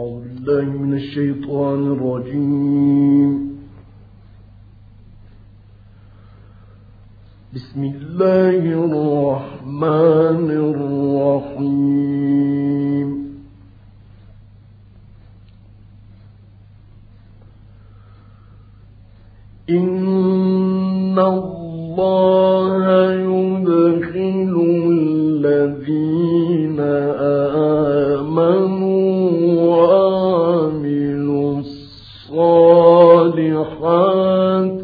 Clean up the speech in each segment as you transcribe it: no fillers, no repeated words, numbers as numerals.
أعوذ بالله من الشيطان الرجيم. بسم الله الرحمن الرحيم. إن الله يدخل الذين آمنوا وعملوا الصالحات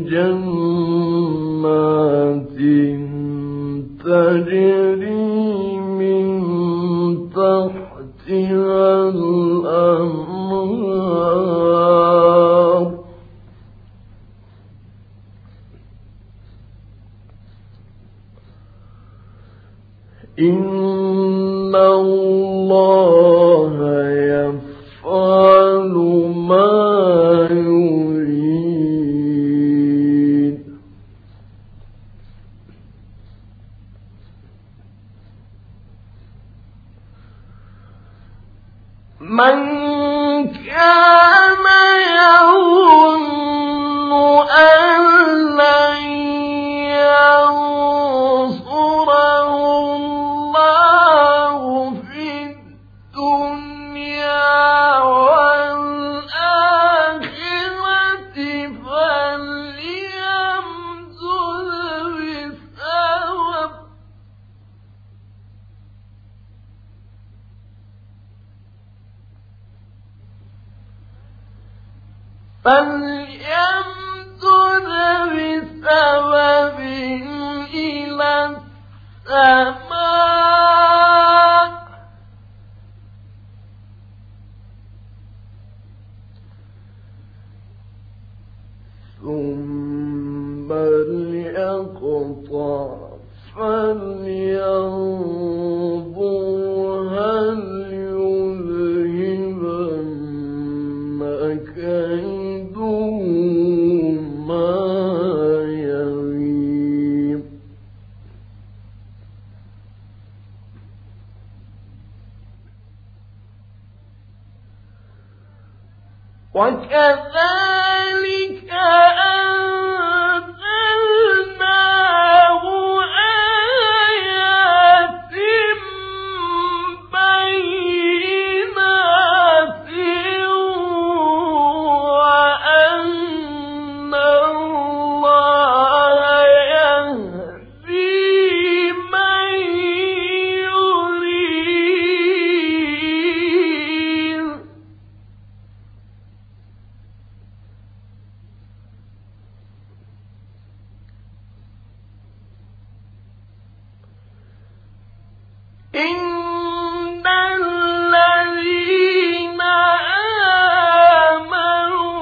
جنات تجري من تحتها الأنهار إن الله يفعل ما يريد. من كان يظن أن لن ينصره الله في الدنيا والآخرة فليمدد بسبب إلى السماء ثم ليقطع فلينظر هل يذهبن كيده ما يغيظ. وكذلك أنزلناه آيات بينات وأن الله يهدي من يريد. إن الذين آمنوا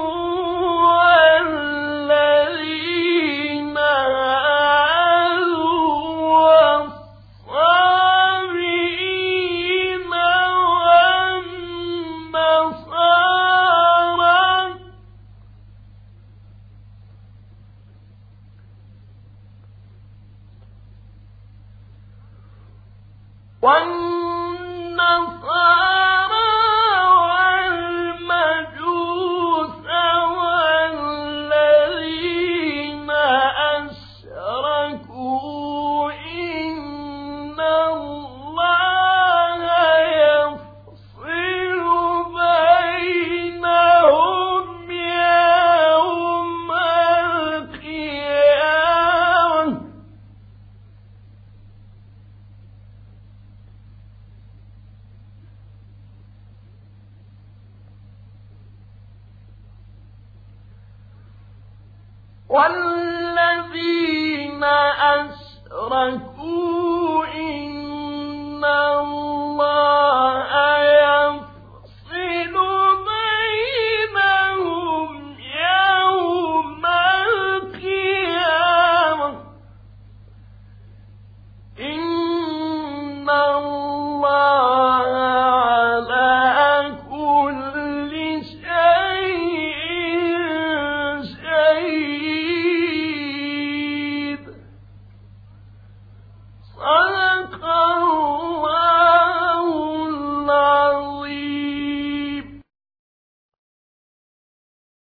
والذين هادوا والصابئين والنصارى والمجوس والذين أشركوا إن الله يفصل بينهم يوم القيامة. والذين أشركوا إن الله